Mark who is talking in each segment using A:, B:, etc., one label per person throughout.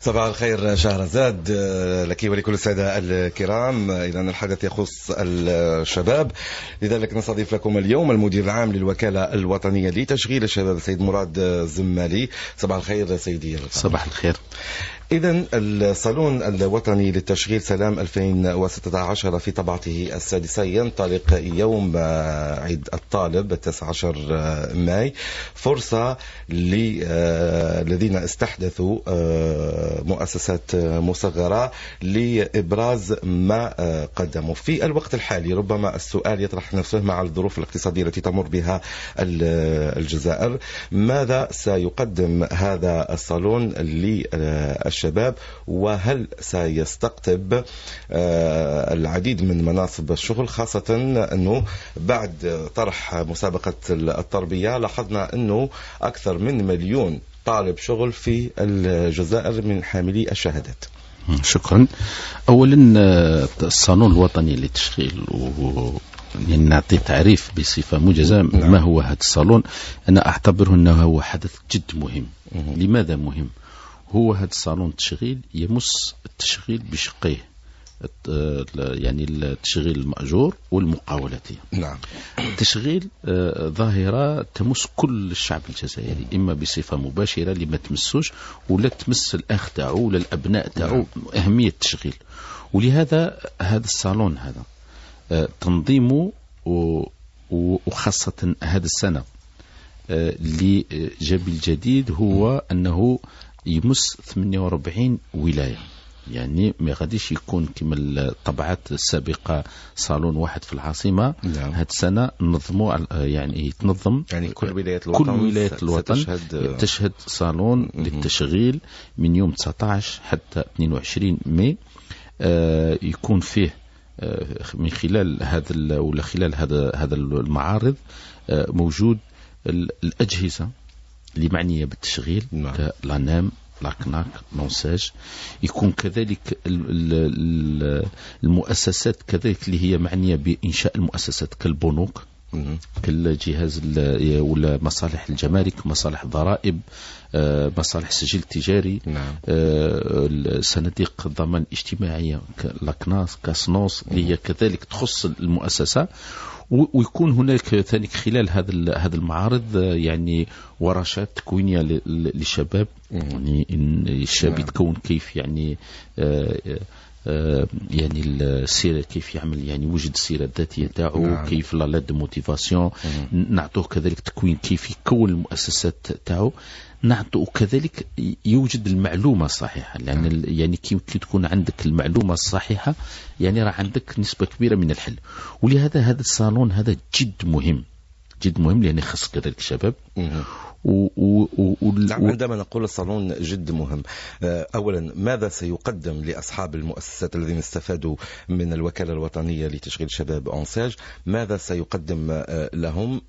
A: صباح الخير شهرزاد لك ولكل السادة الكرام. إذن الحدث يخص الشباب، لذلك نستضيف لكم اليوم المدير العام للوكالة الوطنية لتشغيل الشباب السيد مراد الزمالي. صباح الخير سيدي.
B: صباح الخير.
A: إذن الصالون الوطني للتشغيل سلام 2016 في طبعته السادسة ينطلق يوم عيد الطالب 19 ماي، فرصة للذين استحدثوا مؤسسات مصغرة لإبراز ما قدموا. في الوقت الحالي ربما السؤال يطرح نفسه مع الظروف الاقتصادية التي تمر بها الجزائر، ماذا سيقدم هذا الصالون للشباب، وهل سيستقطب العديد من مناصب الشغل، خاصة أنه بعد طرح مسابقة التربية لاحظنا أنه أكثر من 1,000,000 طالب شغل في الجزائر من حاملي الشهادات.
B: شكرا. أولا الصالون الوطني للتشغيل يعني نعطي تعريف بصفة موجزة. ما هو هذا الصالون؟ أنا أعتبره أنه هو حدث جد مهم. لماذا مهم؟ هو هذا الصالون التشغيل يمس التشغيل بشقيه، يعني التشغيل المأجور والمقاولاتي.
A: نعم.
B: التشغيل ظاهرة تمس كل الشعب الجزائري، إما بصفة مباشرة اللي ما تمسوش، ولا تمس الأخ تاعو ولا الأبناء تاعو. أهمية التشغيل، ولهذا هذا الصالون هذا تنظيمه، وخاصة هذا السنة اللي جاب الجديد هو أنه يمس 48 ولاية. يعني ما غاديش يكون كما الطبعات السابقة صالون واحد في العاصمة. هذه السنة نظموا، يعني يتنظم
A: يعني كل ولايات الوطن
B: تشهد صالون للتشغيل من يوم 19 حتى 22 ماي. يكون فيه من خلال هذا ولا خلال هذا المعارض موجود الأجهزة اللي معنية بالتشغيل كالانام، لاكناك، نونساج. يكون كذلك المؤسسات كذلك اللي هي معنية بإنشاء المؤسسات كالبنوك، كالجهاز ولا مصالح الجمارك، مصالح ضرائب، مصالح سجل تجاري، صناديق الضمان الاجتماعية كلاكناس، كاسنوس، اللي هي كذلك تخص المؤسسة. ويكون هناك ثاني خلال هذا المعارض يعني ورشات تكوينية للشباب، يعني الشاب يتكون كيف يعني يعني السيرة، كيف يعمل، يعني وجد السيرة الذاتية تاعو، كيف لا لاد دو نعطوه كذلك تكوين كيف يكون المؤسسات تاعو، نعطوه كذلك يوجد المعلومة الصحيحة. لأن يعني كي تكون عندك المعلومة الصحيحة يعني راه عندك نسبة كبيرة من الحل. ولهذا هذا الصالون هذا جد مهم، جد مهم، لأن يخص كذلك الشباب.
A: عندما نقول الصالون جد مهم، أولا ماذا سيقدم لأصحاب المؤسسات الذين استفادوا من الوكالة الوطنية لتشغيل الشباب أنساج؟ ماذا سيقدم لهم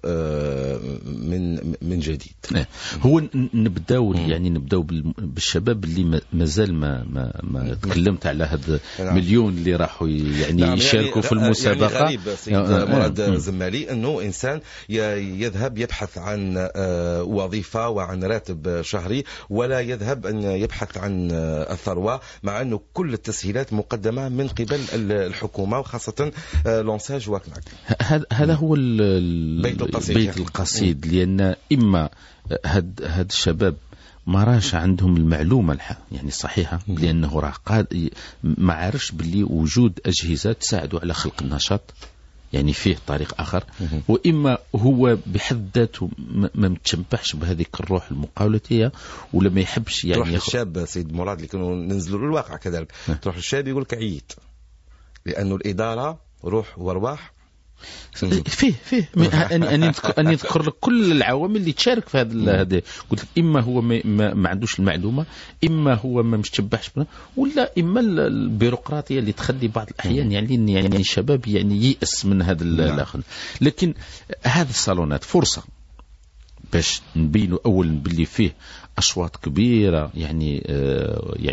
A: من جديد؟
B: هو نبداو يعني نبداو بالشباب اللي مازال ما تكلمت على هذا 1,000,000 اللي راحوا يعني يشاركوا في المسابقة.
A: يعني غريب سيد مراد الزمالي أنه إنسان يذهب يبحث عن وظيفة وعن راتب شهري، ولا يذهب أن يبحث عن الثروة، مع أنه كل التسهيلات مقدمة من قبل الحكومة، وخاصة لونساج واكناك.
B: هذا هو البيت القصيد. لأن إما هاد الشباب ما راش عندهم المعلومة يعني صحيحة، لأنه راه ما عارفش باللي وجود أجهزة تساعده على خلق النشاط، يعني فيه طريق آخر. وإما هو بحد ذاته ما متشبعش بهذيك الروح المقاولاتية، ولا ما يحبش يعني
A: تروح الشاب سيد مراد اللي كانوا ننزلوا للواقع كذلك، تروح الشاب يقول لك عييت، لأنه الإدارة روح وارواح
B: فيه أن يذكر لك كل العوامل اللي تشارك في هذا. قلت لك إما هو ما عندوش المعلومة، إما هو ما مشتبهش بنا، ولا إما البيروقراطية اللي تخلي بعض الأحيان يعني الشباب يعني ييأس من هذا الآخر. لكن هذا الصالونات فرصة باش نبينوا أولا باللي فيه أشواط كبيرة، يعني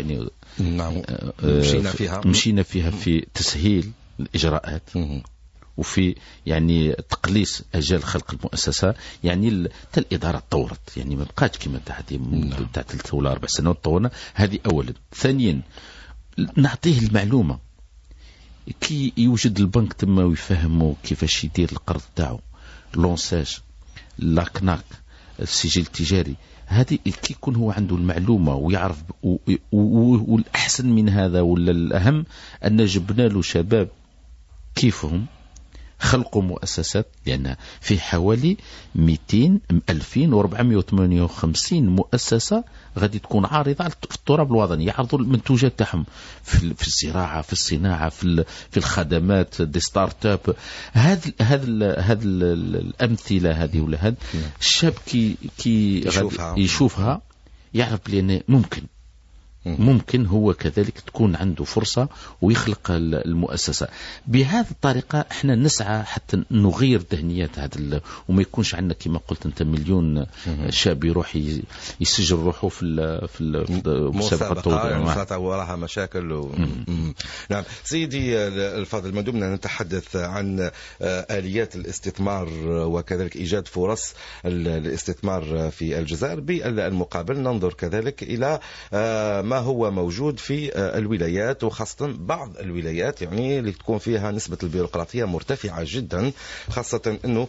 A: نعم مشينا فيها
B: في تسهيل الإجراءات، وفي يعني تقليص أجال خلق المؤسسة. يعني الإدارة تطورت، يعني ما بقاتش كما تاع 3 ولا 4 سنوات طورنا. هذه أولا. ثانيا نعطيه المعلومة كي يوجد البنك تما ويفهموا كيفاش يدير القرض تاعو، لونساج، لاكناك، السجل التجاري. هذه كي يكون هو عنده المعلومة ويعرف. والأحسن من هذا ولا الأهم أن جبنا له شباب كيفهم خلقوا مؤسسات، لأن في حوالي 2458 مؤسسة غادي تكون عارضة في التراب الوطني، يعرضوا المنتوجات تاعهم في الزراعة، في الصناعة، في الخدمات، دي ستارت اب. هذا الأمثلة هذه ولا هذا الشاب كي يشوفها يعرف بأن ممكن هو كذلك تكون عنده فرصة ويخلق المؤسسة. بهذه الطريقة احنا نسعى حتى نغير ذهنيات هذا، وما يكونش عندنا كما قلت انت مليون شاب يروح يسجل روحه في
A: المسابقة يعني وراها مشاكل نعم سيدي الفاضل، ما دمنا نتحدث عن آليات الاستثمار وكذلك إيجاد فرص الاستثمار في الجزائر، بالمقابل ننظر كذلك إلى ما هو موجود في الولايات، وخاصة بعض الولايات يعني اللي تكون فيها نسبة البيروقراطية مرتفعة جدا، خاصة أنه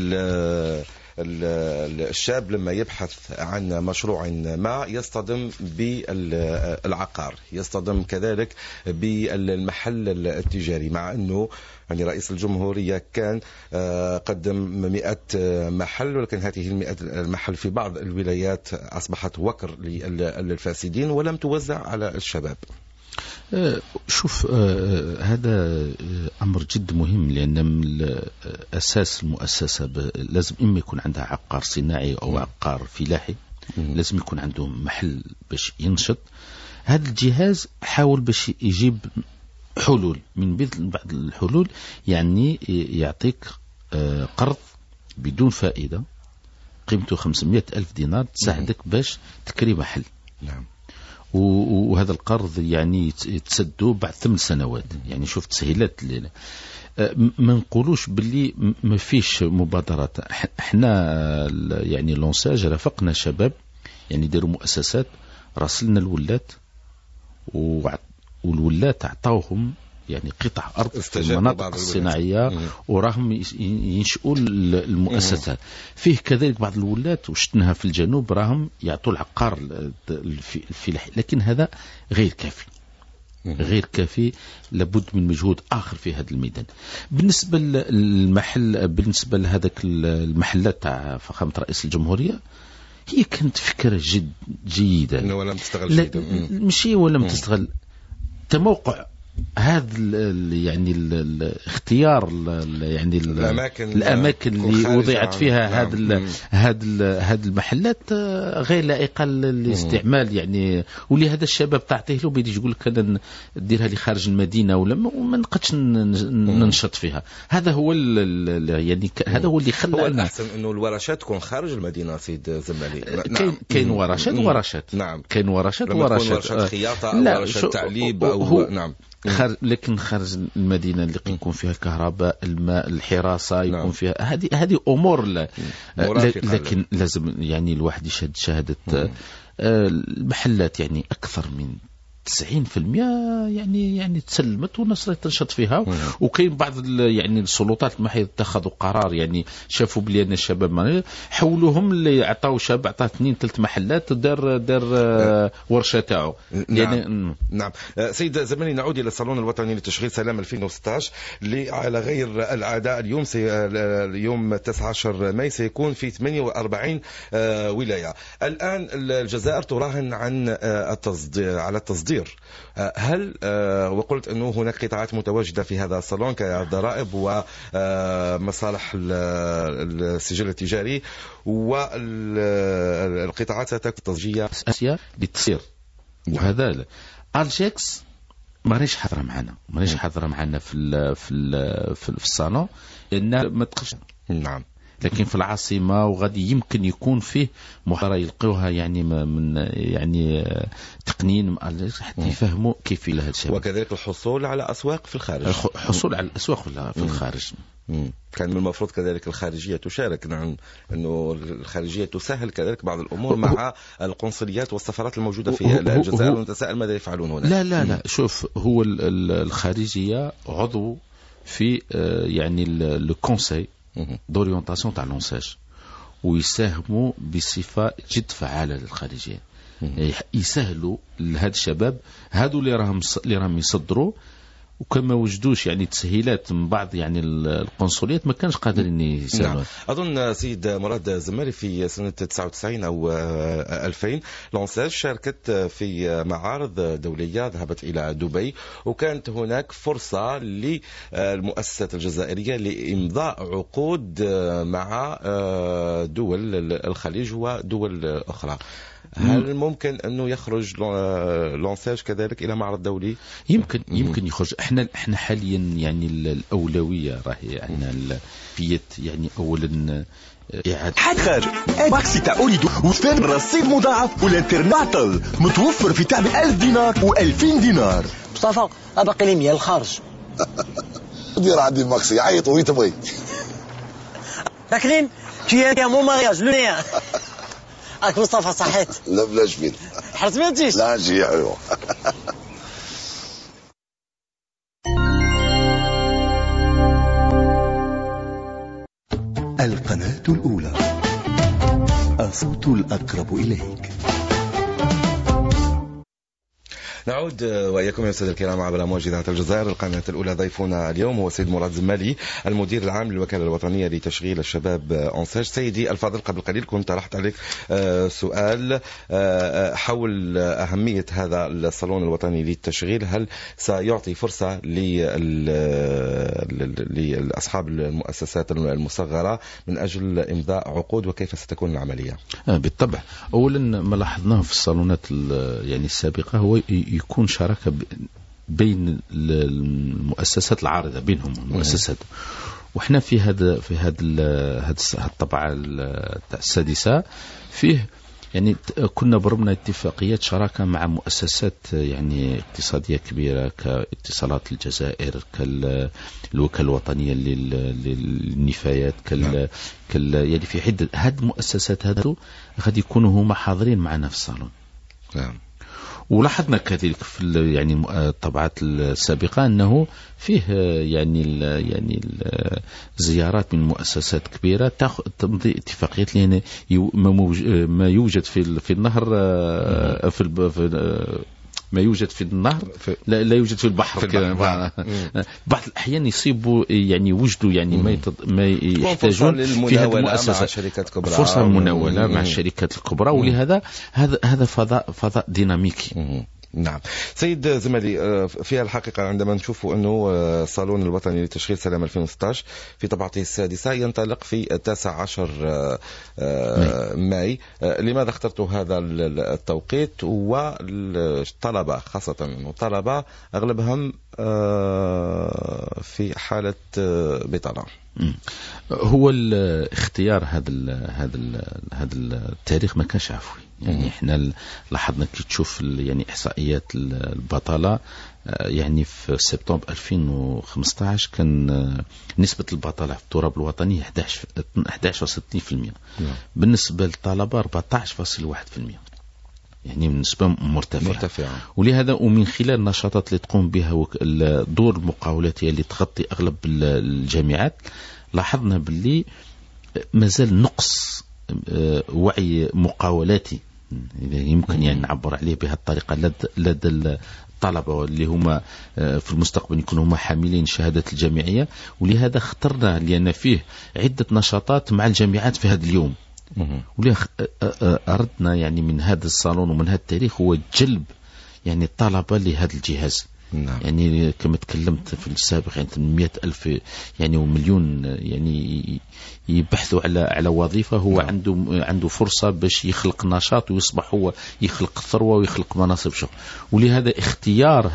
A: الشاب لما يبحث عن مشروع ما يصطدم بالعقار، يصطدم كذلك بالمحل التجاري، مع أنه يعني رئيس الجمهورية كان قدم 100 محل، ولكن هذه 100 المحل في بعض الولايات أصبحت وكر للفاسدين ولم توزع على الشباب.
B: شوف هذا أمر جد مهم، لأن من أساس المؤسسة لازم إما يكون عندها عقار صناعي أو عقار فلاحي، لازم يكون عنده محل باش ينشط. هذا الجهاز حاول باش يجيب حلول، من بعض الحلول يعني يعطيك قرض بدون فائدة قيمته 500,000 دينار تساعدك باش تكري محل.
A: نعم.
B: وهذا القرض يعني تسدوا بعد 8 سنوات. يعني شوف تسهيلات الليلة. ما نقولوش باللي ما فيش مبادرات. احنا يعني لونساج رافقنا شباب يعني داروا مؤسسات، راسلنا الولات والولات عطاوهم يعني قطع أرض في المناطق الصناعية وراهم ينشئوا المؤسسات. فيه كذلك بعض الولات وشتناها في الجنوب راهم يعطوا العقار الفلاحي، لكن هذا غير كافي، غير كافي. لابد من مجهود آخر في هذا الميدان. بالنسبة للمحل، بالنسبة لهذاك المحلات تاع فخامة رئيس الجمهورية، هي كانت فكرة جيدة،
A: إنه ولم تستغل جيدا.
B: مشي ولم تستغل. تموقع هذا يعني الاختيار يعني الأماكن اللي وضعت فيها هذه المحلات غير لائقة للاستعمال. يعني ولهذا الشباب تعطيه له بيجي يقول لك أنا نديرها لي خارج المدينة وما نقدش ننشط فيها. هذا هو يعني هذا هو اللي خلى
A: هو الأحسن إنه الورشات تكون خارج المدينة. سيد زمالي
B: كاين ورشات
A: نعم،
B: كاين ورشات
A: خياطة أو ورشات تعليب أو نعم،
B: لكن خارج المدينة اللي يكون فيها الكهرباء، الماء، الحراسة، يكون نعم. فيها هذه أمور لكن لازم يعني الواحد يشهد شهادة المحلات يعني أكثر من 90% يعني تسلمت والناس تنشط فيها. وكاين بعض يعني السلطات المحلية اتخذوا قرار، يعني شافوا بلي أن الشباب ما حولوهم اللي عطاو شاب عطاه 2-3 محلات دار ورشة تاعو.
A: نعم. نعم سيد زماني، نعود إلى الصالون الوطني لتشغيل سلام 2016 اللي على غير العادة اليوم 19 ماي سيكون في 48 ولاية. الآن الجزائر تراهن على التصدير. هل وقلت أنه هناك قطاعات متواجدة في هذا الصالون كضرائب ومصالح السجل التجاري، والقطاعات ستكون تصجية
B: أسيا للتصير. وهذا ألجيكس ماريش حاضرة معنا في الصالون لأن ما تقش.
A: نعم.
B: لكن في العاصمة وغادي يمكن يكون فيه محاضرة يلقوها يعني من يعني تقنين حتى يفهموا كيف لهذا الشيء.
A: وكذلك الحصول على أسواق في الخارج.
B: الحصول على الأسواق في الخارج.
A: كان من المفروض كذلك الخارجية تشارك. نعم، أنه الخارجية تسهل كذلك بعض الأمور مع القنصليات والسفارات الموجودة في الجزائر. ونتساءل ماذا يفعلون هنا؟
B: لا شوف، هو الخارجية عضو في يعني لو كونساي دوريونتاسيون تاع لونساج، ويساهموا بصفة جد فعالة للخارجية. يسهلوا لهذا الشباب هادو اللي راهم يصدروا، وكما وجدوش يعني تسهيلات من بعض يعني القنصليات ما كانش قادرين يساهموا.
A: نعم. أظن سيد مراد الزمالي في سنة 99 أو 2000 لونساج شاركت في معارض دولية، ذهبت إلى دبي، وكانت هناك فرصة للمؤسسات الجزائرية لإمضاء عقود مع دول الخليج ودول أخرى. هل ممكن أنه يخرج لونساج كذلك إلى معرض دولي؟
B: يمكن يخرج. احنا حاليا يعني الأولوية راهي عندنا في يعني أولا
C: حخر ماكسي تاع أوريدو وثاني رصيد مضاعف والانترناتل متوفر في تعب 1000 دينار و2000 دينار.
D: مصطفى أبقى لي 100 الخارج.
E: دير عندي ماكسي عيط وين تبغي.
D: داكرين كي مو مارياج لونيا. أك مصطفى صحيت؟
E: لا بلاش فين.
D: حرتمتيش؟
E: لا نجي يا حيو.
C: القناة الأولى، الصوت الأقرب إليك.
A: نعود وإياكم يا سادة الكرام عبر أمواج إذاعة الجزائر القناة الأولى. ضيفنا اليوم هو سيد مراد الزمالي، المدير العام للوكالة الوطنية لتشغيل الشباب أنساج. سيدي الفاضل، قبل قليل كنت طرحت عليك سؤال حول أهمية هذا الصالون الوطني للتشغيل. هل سيعطي فرصة لأصحاب المؤسسات المصغرة من أجل إمضاء عقود، وكيف ستكون العملية؟
B: بالطبع. أولا ما لاحظناه في الصالونات يعني السابقة هو يكون شراكة بين المؤسسات العارضة بينهم المؤسسات. وإحنا في هذا الطبعة السادسة فيه يعني كنا برمنا اتفاقيات شراكة مع مؤسسات يعني اقتصادية كبيرة كاتصالات الجزائر، كالوكالة الوطنية للنفايات، يعني في عدة هاد المؤسسات هذو غادي يكونوا هما حاضرين معنا في الصالون.
A: نعم.
B: ولاحظنا كذلك في يعني الطبعات السابقة أنه فيه يعني زيارات من مؤسسات كبيرة تمضي اتفاقيات، لأن ما يوجد في النهر ما يوجد في النهر لا يوجد في البحر. بعض الأحيان يصيبوا يعني وجدوا يعني ما يحتاجون في هذه المؤسسات فرصة مناولة مع الشركات الكبرى، ولهذا هذا فضاء ديناميكي.
A: نعم. سيد زمالي، في الحقيقة عندما نشوف أنه الصالون الوطني لتشغيل سلام 2016 في طبعته السادسة ينطلق في 19 ماي، لماذا اخترت هذا التوقيت؟ والطلبة خاصة الطلبة أغلبهم في حالة بطالة.
B: هو الاختيار هذا التاريخ ما كانش عفوي. يعني احنا لاحظنا كي تشوف يعني احصائيات البطاله، يعني في سبتمبر 2015 كان نسبه البطاله في التراب الوطني 11.60%. بالنسبه للطلبه 14.1%، يعني نسبة مرتفعة. ولهذا ومن خلال النشاطات اللي تقوم بها دور المقاولات اللي تغطي أغلب الجامعات، لاحظنا باللي مازال نقص وعي مقاولاتي، إذا يمكن يعني نعبر عليه بهذه الطريقة، لدى الطلبة اللي هما في المستقبل يكونوا هما حاملين شهادة الجامعية. ولهذا اخترنا لأن فيه عدة نشاطات مع الجامعات في هذا اليوم. أردنا يعني من هذا الصالون ومن هذا التاريخ هو جلب يعني الطلبة لهذا الجهاز.
A: نعم.
B: يعني كما تكلمت في السابق يعني 100,000 يعني ومليون يعني يبحثوا على وظيفة. هو نعم. عنده فرصة باش يخلق نشاط ويصبح هو يخلق ثروة ويخلق مناصب شغل. ولهذا اختيار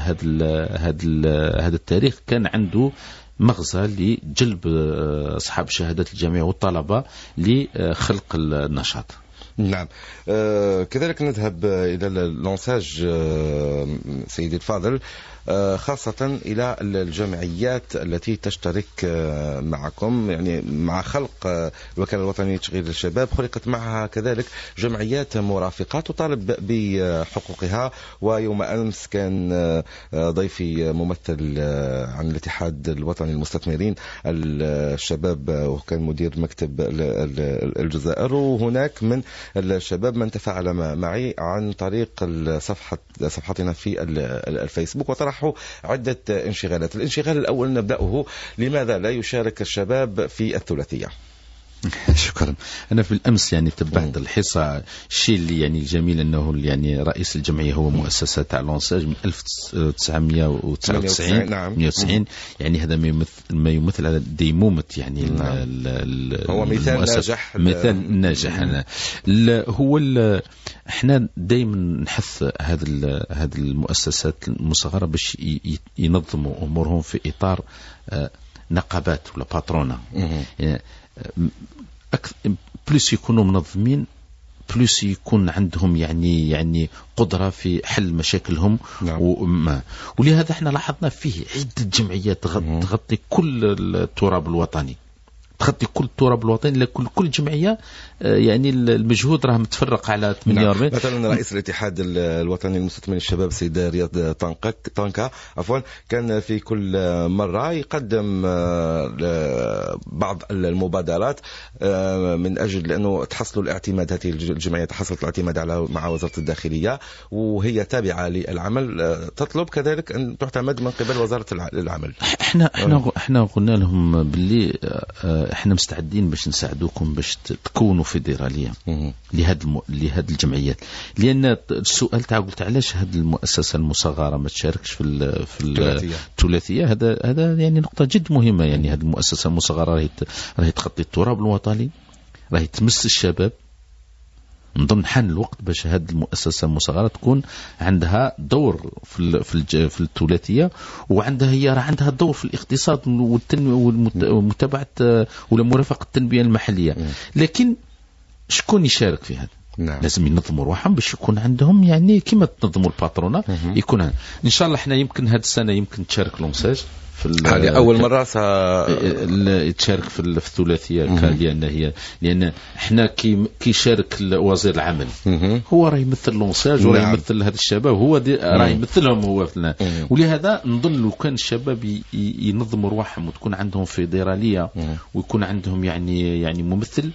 B: هذا التاريخ كان عنده مغزى لجلب أصحاب شهادات الجامعة والطلبة لخلق النشاط.
A: نعم. كذلك نذهب إلى اللونساج سيدي الفاضل، خاصة إلى الجمعيات التي تشترك معكم، يعني مع خلق الوكالة الوطنية لتشغيل الشباب خلقت معها كذلك جمعيات مرافقة تطالب بحقوقها. ويوم أمس كان ضيفي ممثل عن الاتحاد الوطني للمستثمرين الشباب وكان مدير مكتب الجزائر، وهناك من الشباب من تفاعل معي عن طريق صفحتنا في الفيسبوك وطرحوا عدة انشغالات. الانشغال الأول نبدأه: لماذا لا يشارك الشباب في الثلاثية؟
B: شكرا. أنا في الأمس يعني تبعت الحصة. الشيء اللي يعني الجميل أنه يعني رئيس الجمعية هو مؤسسة تاع لونساج من 1999.
A: نعم.
B: 190. يعني هذا ما يمثل على ديمومة يعني
A: هو مثال ناجح.
B: مثال ناجح. هو احنا دائما نحث هذه المؤسسات المصغرة باش ينظموا أمورهم في إطار نقابات ولا باترونا. بلس يكونوا منظمين، بلس يكون عندهم يعني قدرة في حل مشاكلهم. نعم. ولهذا احنا لاحظنا فيه عدة جمعيات تغطي كل التراب الوطني، تغطي كل التراب الوطني. كل جمعية يعني المجهود راه متفرق على 48.
A: مثلا رئيس الاتحاد الوطني للمستثمرين الشباب سيد رياض طنكا كان في كل مرة يقدم بعض المبادرات من أجل أنه تحصلوا الاعتماد. هذه الجمعية تحصلت الاعتماد مع وزارة الداخلية وهي تابعة للعمل، تطلب كذلك أن تعتمد من قبل وزارة العمل.
B: احنا قلنا لهم باللي احنا مستعدين باش نساعدوكم باش تكونوا فيدرالية لهذه الجمعيات. لأن السؤال تاع قلت علاش هذه المؤسسة المصغرة ما تشاركش في الثلاثية. هذا يعني نقطة جد مهمة. يعني هذه المؤسسة المصغرة راهي تغطي التراب الوطني، راهي تمس الشباب. نظن حان الوقت باش هذه المؤسسة المصغرة تكون عندها دور في الثلاثية، وعندها هي عندها دور في الاقتصاد والتنمية ومتابعة ولا مرافقة التنمية المحلية. لكن شكون يشارك في هذا؟
A: نعم.
B: لازم ينظموا روحهم باش يكون عندهم يعني كما تنظموا الباترونة. يكون إن شاء الله احنا يمكن هذه السنة يمكن تشارك لونساج
A: هذه أول مرة
B: تشارك في الثلاثية. لأن احنا كي شارك وزير العمل هو راه يمثل لونساج وراه يمثل هذا الشباب، هو راه يمثلهم هو. ولهذا نظن لو كان الشباب ينظموا رواحهم وتكون عندهم فيدرالية ويكون عندهم يعني ممثل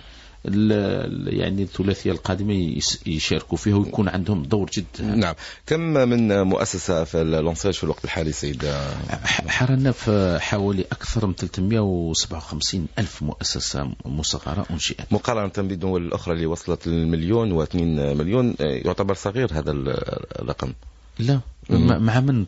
B: يعني الثلاثية القادمة يشاركوا فيها ويكون عندهم دور جد.
A: نعم. كم من مؤسسة في اللونساج في الوقت الحالي سيد؟
B: حرنا في حوالي أكثر من 357 ألف مؤسسة مصغرة أنشئت،
A: مقارنة بالدول الأخرى اللي وصلت المليون و2 مليون. يعتبر صغير هذا الرقم.
B: لا، مع من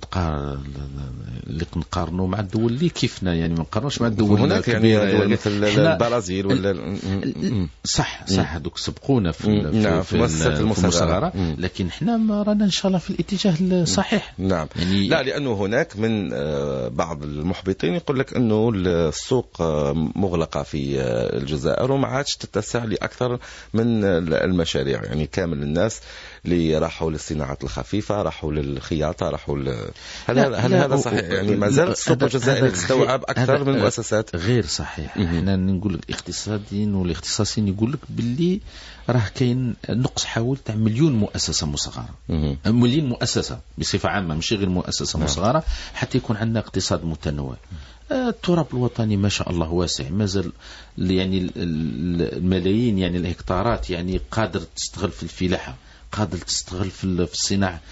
B: اللي نقارنوا مع الدول اللي كيفنا، يعني ما نقارنوش مع الدول
A: هناك يعني دول مثل البرازيل ولا
B: صح هذوك سبقونا في
A: المؤسسات المصغرة.
B: لكن احنا ما رانا ان شاء الله في الاتجاه الصحيح.
A: نعم. يعني لا، لانه هناك من بعض المحبطين يقول لك انه السوق مغلقة في الجزائر وما عادش تتسع لاكثر من المشاريع. يعني كامل الناس اللي راحوا للصناعات الخفيفة، راحوا للخياطة، راحوا هل هذا صحيح؟ يعني ما زال السوق الجزائري تستوعب أكثر من مؤسسات.
B: غير صحيح. احنا نقول لك الاقتصاديين والاختصاصيين يقول لك باللي راه كاين نقص حول تاع مليون مؤسسة مصغرة، مليون مؤسسة بصفة عامة، مش غير مؤسسة مصغرة، حتى يكون عندنا اقتصاد متنوع. التراب الوطني ما شاء الله واسع، ما زال يعني الملايين يعني الهكتارات يعني قادر تستغل في الفلاحة، قادر تستغل في الصناعة.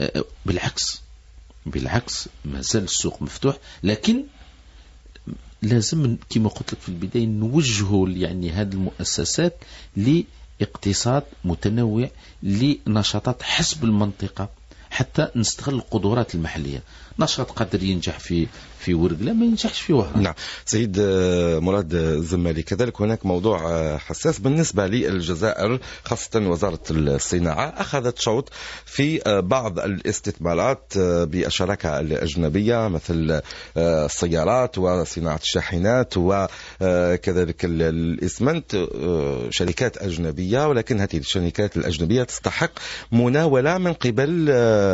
B: بالعكس ما زال السوق مفتوح. لكن لازم كما قلت لك في البداية نوجهوا يعني هذه المؤسسات لاقتصاد متنوع، لنشاطات حسب المنطقة، حتى نستغل القدرات المحلية. نشاط قادر ينجح في ورقلة ما ينجحش في وهران.
A: نعم سيد مراد الزمالي، كذلك هناك موضوع حساس بالنسبة للجزائر، خاصة وزارة الصناعة أخذت شوط في بعض الاستثمارات بالشراكة الأجنبية مثل السيارات وصناعة الشاحنات وكذلك الإسمنت، شركات أجنبية، ولكن هذه الشركات الأجنبية تستحق مناولة من قبل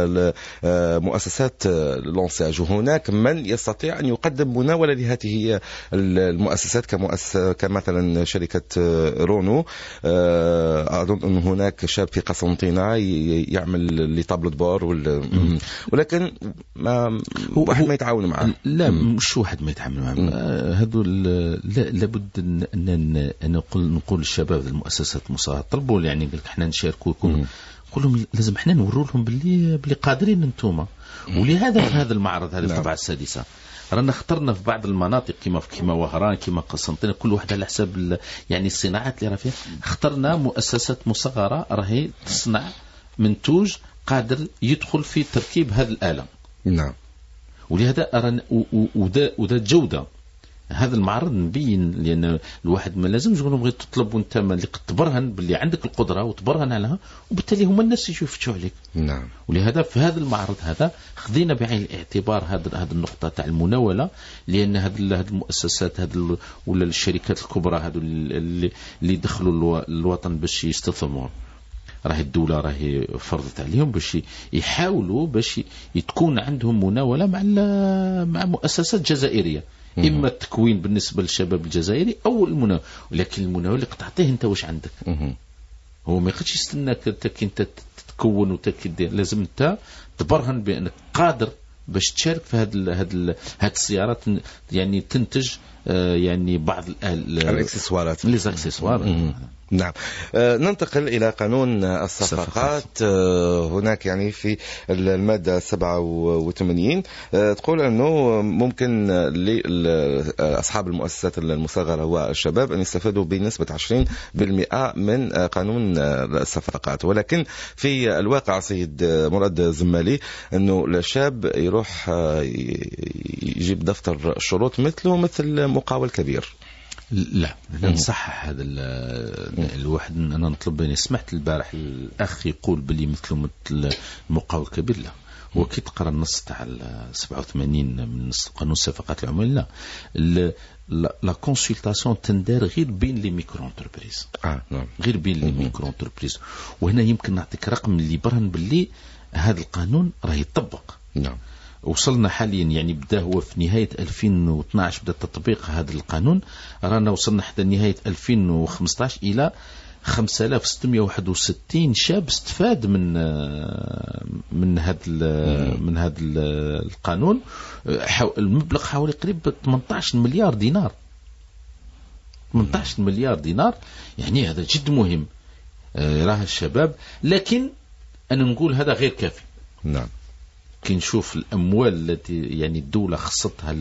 A: مؤسسات لونساج. هناك من يستطيع أن يقدم مناولة لهذه المؤسسات كمثلا شركة رونو. أظن أن هناك شاب في قسنطينة يعمل لطابلة بور ولكن واحد ما يتعاون معه.
B: لا مش واحد ما يتعاون معه، هذو لابد أن نقول للشباب المؤسسات المصاهرة طلبوا يعني احنا نشاركوا يكون نقول لهم لازم احنا نوروا لهم باللي قادرين انتم. ولهذا في هذا المعرض هذه الطبعة السادسة رانا اخترنا في بعض المناطق كما وهران كما قسنطينة كل واحد على حساب يعني الصناعات اللي راه فيها، اخترنا مؤسسات مصغرة راهي تصنع منتوج قادر يدخل في تركيب هذه الآلة.
A: نعم.
B: ولهذا وده جودة هذا المعرض نبين، لأن الواحد ما لازم يقول لهم غير تطلب وانت اللي تبرهن باللي عندك القدرة وتبرهن عليها، وبالتالي هم الناس يفتشوا عليك.
A: نعم.
B: ولهذا في هذا المعرض هذا خذينا بعين الاعتبار هذا النقطة تاع المناولة، لأن هذه المؤسسات ولا الشركات الكبرى هذو اللي دخلوا الوطن باش يستثمروا، راهي الدولة راهي فرضت عليهم باش يحاولوا باش تكون عندهم مناولة مع مؤسسات جزائرية، إما التكوين بالنسبة للشباب الجزائري أو المناولة. ولكن المناولة تعطيه أنت واش عندك، هو ما يقدرش يستناك أنت تتكون وتكدير، لازم أنت تبرهن بأنك قادر باش تشارك في هذه السيارات، يعني تنتج يعني بعض
A: الاكسسوارات نعم. ننتقل إلى قانون الصفقات. هناك يعني في المادة 87 تقول أنه ممكن لأصحاب المؤسسات المصغرة والشباب أن يستفادوا بنسبة 20% من قانون الصفقات، ولكن في الواقع سيد مراد الزمالي أنه الشاب يروح يجيب دفتر شروط مثل مقاول كبير.
B: لا نصحح هذا الواحد. أنا نطلب أن سمعت البارح الأخ يقول بلي مثل المقاول كبير. لا، هو كي تقرأ النص تاع 87 من قانون الصفقات العمومية، لا كونسلتاسيون تندار غير بين لي ميكرو انتربريز.
A: نعم.
B: غير بين لي ميكرو انتربريز. وهنا يمكن نعطيك رقم اللي برهن باللي هذا القانون راه يطبق.
A: نعم.
B: وصلنا حاليا يعني بدا هو في نهاية 2012 بدا تطبيق هذا القانون، رانا وصلنا حتى نهاية 2015 إلى 5661 شاب استفاد من هذا القانون. المبلغ حوالي قريب 18 مليار دينار. 18 مليار دينار يعني هذا جد مهم راه الشباب. لكن أنا نقول هذا غير كافي.
A: نعم.
B: كي نشوف الأموال التي يعني الدولة خصتها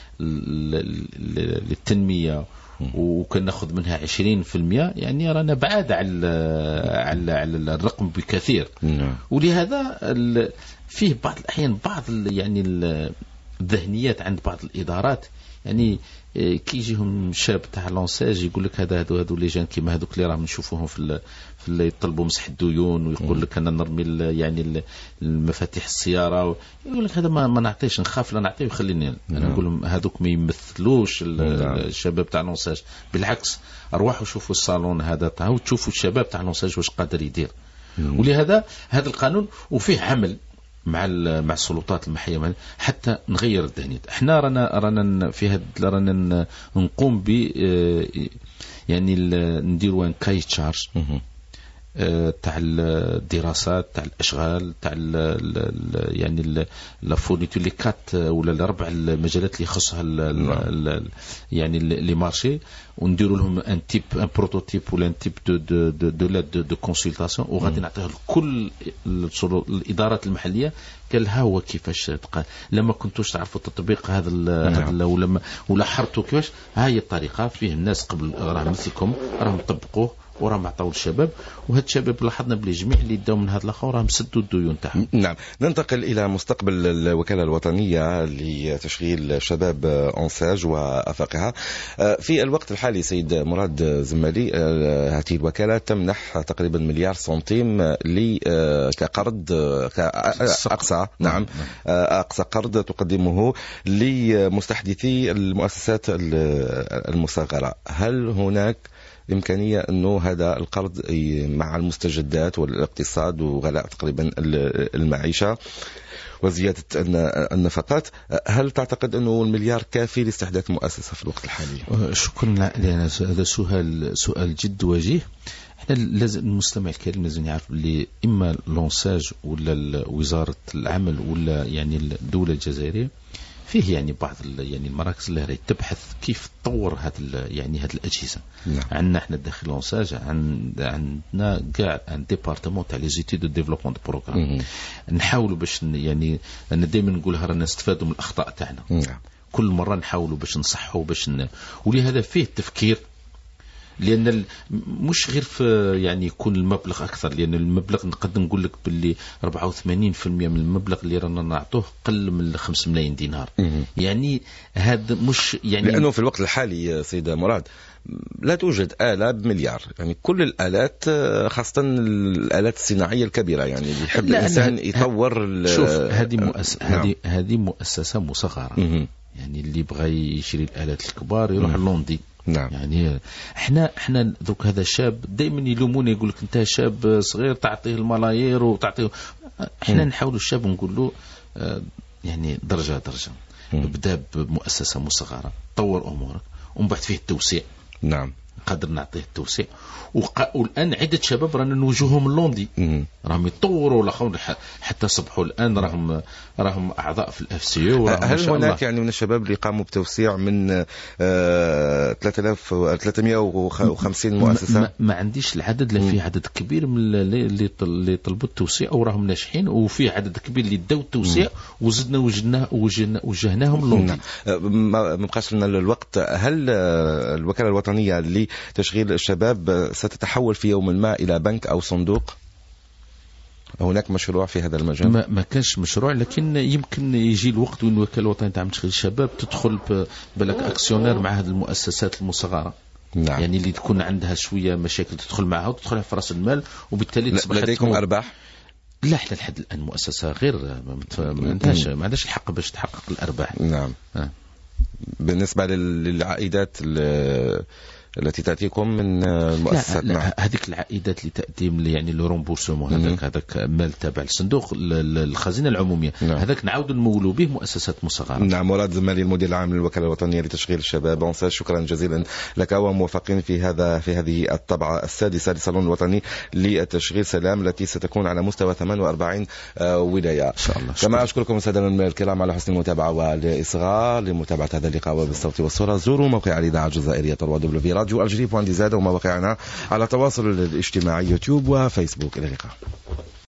B: للتنمية وكان ناخذ منها 20%، يعني رانا بعاد على الرقم بكثير. ولهذا فيه بعض الأحيان بعض يعني الذهنيات عند بعض الإدارات، يعني كي يجيهم شاب تاع لونساج يقول لك هذو لي جان كيما هذوك اللي راهم نشوفوهم في اللي يطلبوا مسح الديون ويقول لك انا نرمي يعني المفاتيح السياره، يقول لك هذا ما نعطيش، نخاف لا نعطيه ويخليني. انا نقول لهم هذوك ما يمثلوش الشباب تاع لونساج، بالعكس اروحوا شوفوا الصالون هذا تاع وتشوفوا الشباب تاع لونساج واش قادر يدير. ولهذا هذا القانون وفيه عمل مع السلطات المحلية حتى نغير الذهنيات. احنا رانا في هذا رانا نقوم ب يعني نديروا ان كاي تشارج تاع الدراسات تاع الاشغال تاع يعني لا فورنيتور لي كات ولا الاربع المجالات اللي يخصها يعني لي مارشي، ونديروا لهم ان تيب ان بروتوتيب ولا ان تيب دو دو كونسلتاسيون، وغادي نعطيه لكل الادارات المحليه قال ها هو كيفاش لما كنتوش تعرفوا تطبيق هذا ولا حرتوا كيفاش، ها هي الطريقه. فيه الناس قبل راه مثلكم راهم يطبقوه وراهم عطاو للشباب، وهاد الشباب لاحظنا بلي جميع اللي داو من هاد الاخر راهم سدوا الديون تاعهم.
A: نعم. ننتقل الى مستقبل الوكاله الوطنيه لتشغيل شباب أنساج وافاقها. في الوقت الحالي سيد مراد زمالي هذه الوكاله تمنح تقريبا مليار سنتيم كقرض كاقصى نعم اقصى قرض تقدمه لمستحدثي المؤسسات المصغره. هل هناك إمكانية أنه هذا القرض مع المستجدات والاقتصاد وغلاء تقريبا المعيشة وزيادة النفقات، هل تعتقد أنه المليار كافي لاستحداث مؤسسة في الوقت الحالي؟
B: شكرا لأن هذا سؤال جد وجيه. احنا لازم المستمع الكريم لازم يعرف اللي إما لونساج ولا وزارة العمل ولا يعني الدولة الجزائرية فيه يعني بعض يعني المراكز اللي راهي تبحث كيف تطور هذه الأجهزة. نعم. عندنا احنا داخل لونساج عندنا كاع ان ديبارتمون تاع لي زيتود دو ديفلوبمون دو بروغرام. نحاولوا باش يعني انا دائما نقولها رانا نستفادوا من الاخطاء تاعنا. نعم. كل مرة نحاولوا باش نصحوا ولهذا فيه تفكير، لأن مش غير في يعني يكون المبلغ أكثر، لأن المبلغ نقدر نقول لك باللي 84% من المبلغ اللي رانا نعطوه قل من 5 ملايين دينار. يعني هذا مش يعني
A: لأنه في الوقت الحالي سيدة مراد لا توجد آلة بمليار، يعني كل الآلات خاصة الآلات الصناعية الكبيرة يعني اللي يحب الإنسان يطور.
B: شوف هذه مؤسسة مصغرة. يعني اللي بغى يشري الآلات الكبار يروح لندن.
A: نعم.
B: يعني احنا ذوك هذا شاب دائما يلوموني يقول لك انت شاب صغير تعطيه الملايير وتعطيه. احنا نحاول الشاب نقول له يعني درجة ابدا بمؤسسة مصغرة طور امورك ومن بعد فيه التوسيع.
A: نعم.
B: نقدر نعطيه التوسيع. والآن عدة شباب رانا نوجههم لوندي راهم يطوروا الاخر حتى صبحوا الآن راهم أعضاء في الFCE.
A: هل هناك يعني من الشباب اللي قاموا بتوسيع من 3350 مؤسسة؟
B: ما عنديش العدد، لا في عدد كبير من اللي طلبوا التوسيع وراهم ناجحين، وفي عدد كبير اللي داو التوسيع وزدنا وجهناهم لوندي.
A: ما بقاش لنا الوقت. هل الوكالة الوطنية لتشغيل الشباب ستتحول في يوم ما إلى بنك أو صندوق؟ هناك مشروع في هذا المجال؟
B: ما كانش مشروع، لكن يمكن يجي الوقت وين الوكالة الوطنية تاع تشغيل الشباب تدخل بالك أكسيونير مع هذه المؤسسات المصغرة. نعم. يعني اللي تكون عندها شوية مشاكل تدخل معها وتدخل في رأس المال، وبالتالي
A: لديكم أرباح؟
B: لا احنا لحد الآن مؤسسة غير ما عندهاش الحق باش تحقق الأرباح.
A: نعم. بالنسبة للعائدات التي تأتيكم من المؤسسات؟
B: لا هذيك العائدات اللي تأتي يعني لو رومبورسمون هذاك مال تابع للصندوق الخزينة العمومية. نعم. هذاك نعاود نمولوا به مؤسسات مصغرة.
A: نعم. مراد زمالي المدير العام للوكالة الوطنية لتشغيل الشباب أنساج، شكرا جزيلا لك وموفقين في هذه الطبعة السادسة للصالون الوطني للتشغيل سلام التي ستكون على مستوى 48 ولاية إن شاء الله. كما أشكركم سادنا الكرام على حسن المتابعة والإصغاء. لمتابعة هذا اللقاء بالصوت والصورة زوروا موقع الإذاعة الجزائرية راديو الجزائر ومواقعنا على التواصل الاجتماعي يوتيوب وفيسبوك. إلى اللقاء.